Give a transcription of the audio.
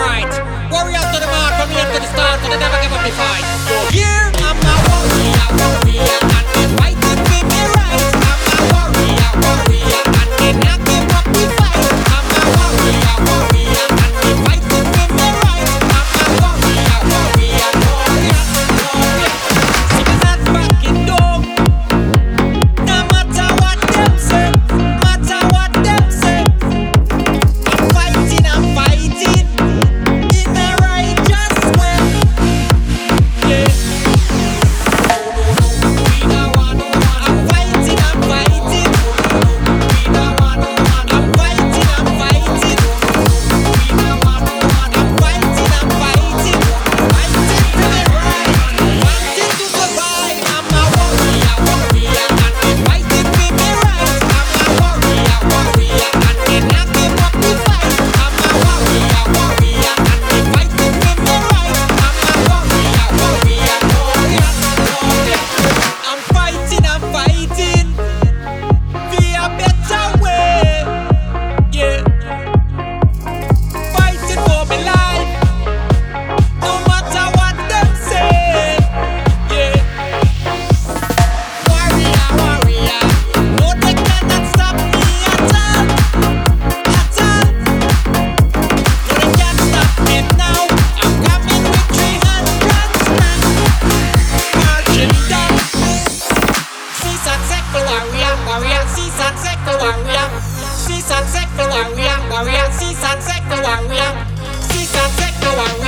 right. Warriors to the mark, from here to the start, so they never give up the fight. So here, I'm a warrior, warrior, and they fighting with me right. I'm a warrior, warrior, and they not give up the fight. I'm a warrior, warrior, and they fighting with me right. I'm a warrior, warrior, warrior, warrior. See me not backing down, no matter what them say, matter what them say. I'm fighting in a righteous way. Yeah. We don't want no one. I'm fighting. We don't want no one. I'm fighting. We don't want no one. I'm fighting. Fighting to the right, wanting to survive. I'm a warrior, warrior, and they fighting with me right. I'm a warrior, warrior, and they not give up the fight. I'm a warrior, warrior, and they fighting with me right. I'm a warrior, warrior, warrior, warrior. I'm fighting for a better way. Yeah, fighting for my life, no matter what them say. Yeah, warrior, warrior, no they cannot stop me at all, at all. No they can't stop me now. I'm coming with 300 strong, marching down. Season second warrior, warrior, season second warrior, season second warrior, warrior, season second warrior, season second warrior.